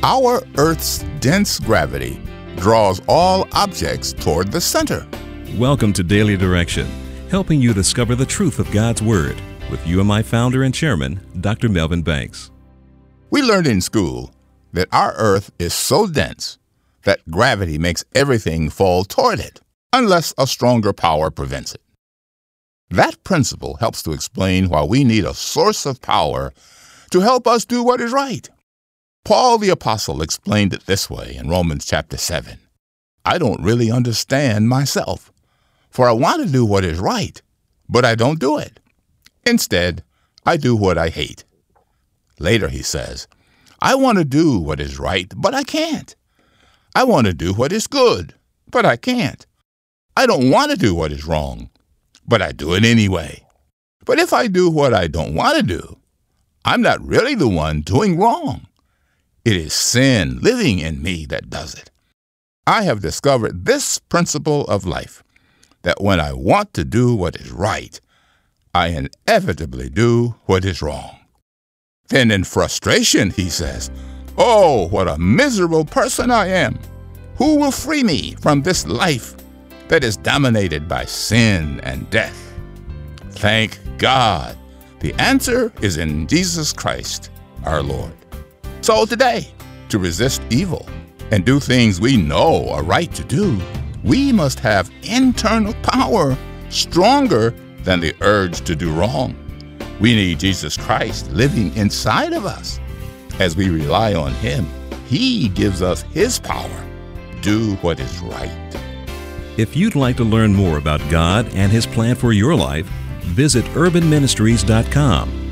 Our Earth's dense gravity draws all objects toward the center. Welcome to Daily Direction, helping you discover the truth of God's Word with UMI founder and chairman, Dr. Melvin Banks. We learned in school that our Earth is so dense that gravity makes everything fall toward it, unless a stronger power prevents it. That principle helps to explain why we need a source of power to help us do what is right. Paul the Apostle explained it this way in Romans chapter 7. I don't really understand myself, for I want to do what is right, but I don't do it. Instead, I do what I hate. Later he says, I want to do what is right, but I can't. I want to do what is good, but I can't. I don't want to do what is wrong, but I do it anyway. But if I do what I don't want to do, I'm not really the one doing wrong. It is sin living in me that does it. I have discovered this principle of life, that when I want to do what is right, I inevitably do what is wrong. Then in frustration, he says, oh, what a miserable person I am. Who will free me from this life that is dominated by sin and death? Thank God. The answer is in Jesus Christ, our Lord. So today, to resist evil and do things we know are right to do, we must have internal power stronger than the urge to do wrong. We need Jesus Christ living inside of us. As we rely on Him, He gives us His power to do what is right. If you'd like to learn more about God and His plan for your life, visit urbanministries.com.